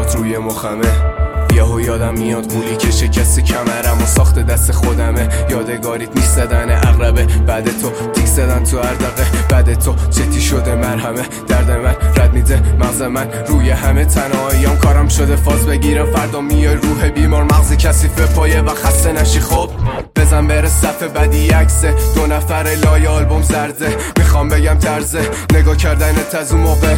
چشات روی مخمه، یهو یادم میاد قولی که شکست کمرم و ساخت دست خودمه. یادگاریت میزدن اقربه، بعد تو تیک زدن تو اردقه، بعد تو جدی شده مرهمه. درد من رد میده مغز من روی همه، تنهاییام کارم شده فاز بگیرم. فردا میای روح بیمار مغز کثیف پایه و خسته نشی. خب بزن بره صفحه بعدی عکسه، 2 نفر لای آلبوم زرده. میخوام بگم طرزه نگاه کردنت از اون موقع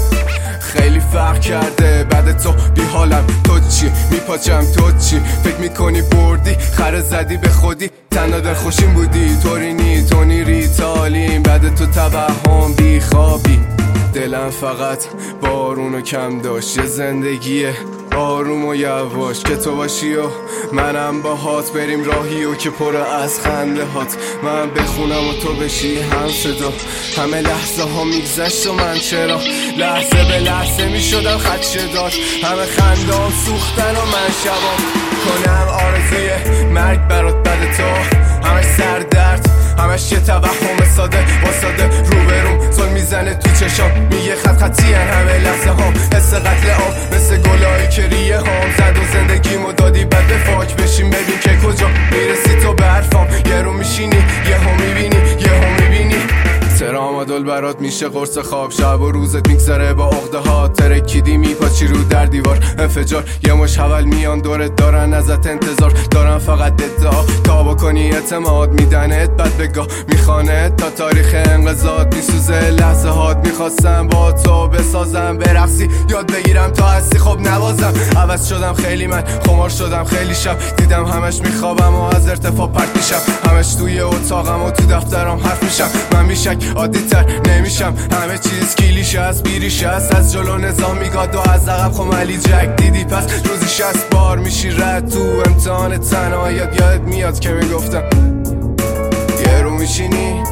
خیلی فرق کرده. بعد تو بی حالم، تو چی میپاچم تو چی؟ فکر میکنی بردی خره زدی به خودی، تنها دل خوشیم بودی تورینی تو نیری تالیم. بعد تو توهم بی خوابی، دلم فقط بارونو کم داشت. یه زندگیه آروم و یواش که تو باشی و منم با هات بریم راهی و که پر از خنده هات. من بخونم و تو بشی هم صدا، همه لحظه ها میگذشت و من چرا لحظه به لحظه میشدم خدشه داشت. همه خنده ها سوختن و من شبام کنم آرزوی مرگ برات. بعد تو همش سردرد، همش یه توهم ساده با ساده روبروم زل میزنه تو چشام، میگه خط خطی همه لحظه ها. حس قتل عام مثل گلایی که ریه هام زد و زندگیمو دادی بعد به فاک بشیم. ببین که کجا میرسی تو به حرفام، یه رو میشینی یه هم میبینی یه هم میبینی. ترامادول برات میشه قرص خواب، شب و روزت میگذره با عقده ها. ترکیدی میپاچی رو در دیوار انفجار، یه مش حول میان دورت دارن ازت انتظار. دارن فقط ادعا تا بکنی اعتماد، میدنت بد بگاه میخوانت تا تاریخ انقضات. میسوزه لحظه هات، میخواستم با تو بسازم برقصی یاد بگیرم تا هستی. خب نوازم عوض شدم خیلی، من خمار شدم خیلی شب دیدم همش میخوابم و از ارتفاع پرت میشم. همش توی اتاقم و تو دفترم حرف میشم. من میشک عادی تر نمیشم، همه چیز کلیشه از بیریشه است. از جلو نظام میگاد و از عقب خم علی جک دیدی پس روزی 60 بار میشی رد تو امتحان تنهاییت. یادت میاد که میگفتم یه رو میشینی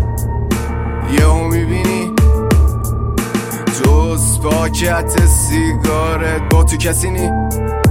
یه رو میبینی جز پاکت سیگارت با تو کسی نی.